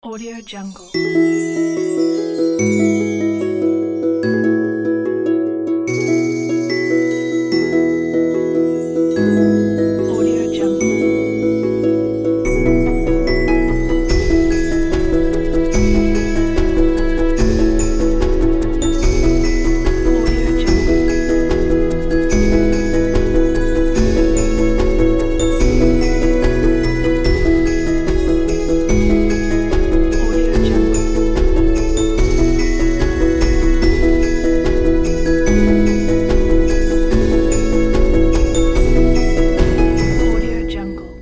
Audio Jungle. Audio Jungle. Audio Jungle. Audio Jungle. Audio Jungle.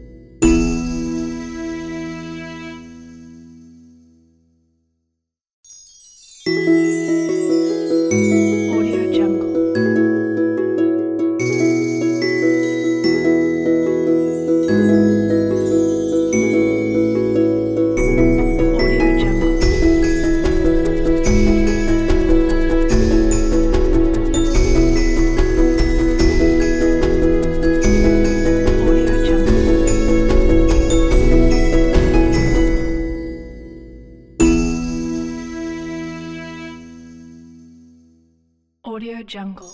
Audio Jungle. Audio Jungle. Audio Jungle. Audio Jungle.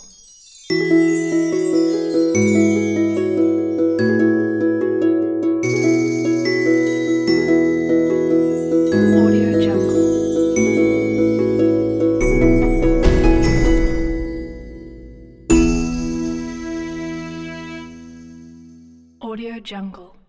Audio Jungle. Audio Jungle.